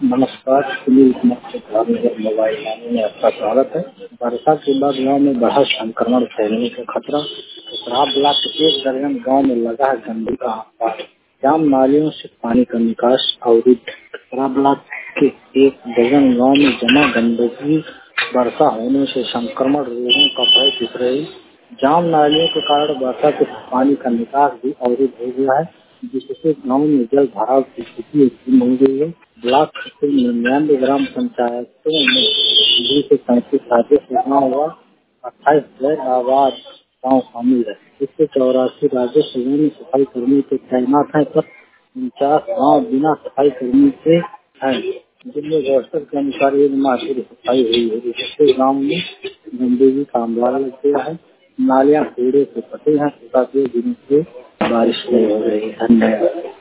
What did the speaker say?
नमस्कार, सुनील कुमार से ग्रामीण मोबाइल लाने में आपका स्वागत है। वर्षा के बाद गांव में बढ़ा संक्रमण फैलने का खतरा। खराब ब्लॉक के 1 दर्जन गांव में लगा है गंदगी का आंकड़ा। जाम नालियों से पानी का निकास अवरुद्ध। खराब ब्लॉक के 1 दर्जन गांव में जमा गंदगी, वर्षा होने से संक्रमण रोगों का भय दिख रही। जाम नालियों के कारण वर्षा के पानी का निकास भी अवरुद्ध हो गया है, जिससे गांव में जल भराव की स्थिति उत्पन्न हो गई है। ब्लॉक के 99 ग्राम पंचायतों में 20 से 35 राजस्व गाँव व 28 गैर आबाद गाँव शामिल है। इससे 84 राजस्व में सफाई कर्मी के तैनात हैं, पर 49 गाँव बिना सफाई कर्मी के हैं, जिनमें व्यवस्था के अनुसार 1 माह की सफाई हुई है। इससे गाँव में गंदगी का अंबार लग गया है। नालियां कूड़े से फटे हैं तथा 2 दिनों से बारिश नहीं हो रही है। धन्यवाद।